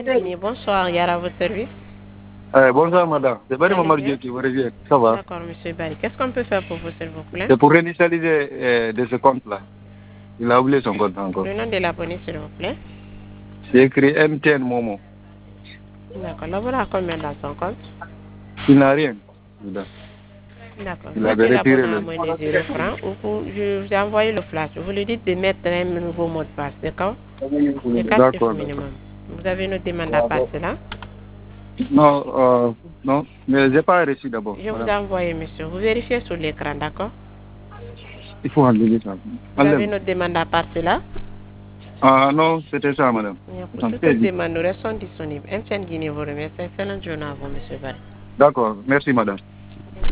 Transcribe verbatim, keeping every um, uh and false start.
Guinée, bonsoir, Yara, à votre service. Euh, bonsoir madame, c'est Vous Barry allez Momar bien? Dieu qui vous revient, ça va. D'accord, monsieur Barry. Qu'est-ce qu'on peut faire pour vous, s'il vous plaît? C'est pour réinitialiser euh, de ce compte-là. Il a oublié son compte encore. Le nom de l'abonné, s'il vous plaît. C'est écrit M T N Momo. D'accord, l'abonné a combien dans son compte? Il n'a rien. madame. D'accord, Il mettez avait retiré l'abonné à le... moins de zéro francs ou pour- je vous ai envoyé le flash. Vous lui dites de mettre un nouveau mot de passe, d'accord? C'est quatre chiffres D'accord, d'accord. minimum. Vous avez une autre demande à passer là? Non, euh, non, mais je n'ai pas reçu d'abord. Je vous ai madame. envoyé, monsieur. Vous vérifiez sur l'écran, d'accord? Il faut enlever ça. Vous avez Enlève. une autre demande à passer là? Ah non, c'était ça madame. Pour Attends, toute c'est autre dit. demande, nous restons disponibles. M T N Guinée vous remercie. Excellente journée à vous, monsieur Barry. D'accord, merci madame.